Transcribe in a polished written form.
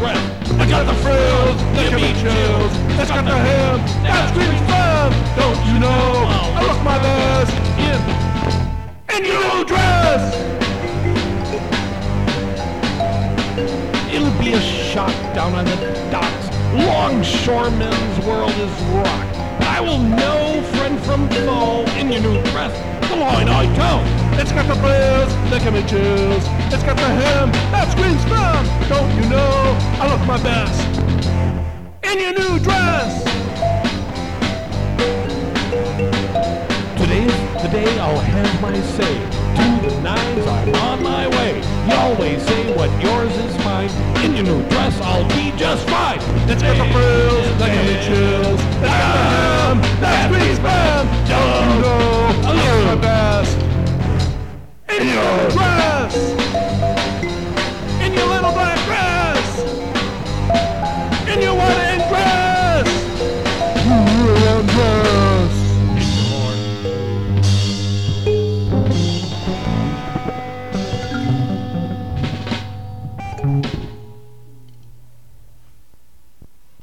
dress. I got the frills that give me chills. It's got the hem that screams fun. Don't you know I look my best in your new dress? It'll be a shot down on the docks. Longshoremen's world is rocked. I will know friend from foe in your new dress. The line I tell. It's got the frills that give me chills. It's got the hem that screams fun. Don't you know I look my best in your new dress? Today's the day I'll have my say. To the nines, I'm on my way. You always say what yours is mine. In your new dress, I'll be just fine. It's got the frills that give me chills. It's got the hem that screams fun.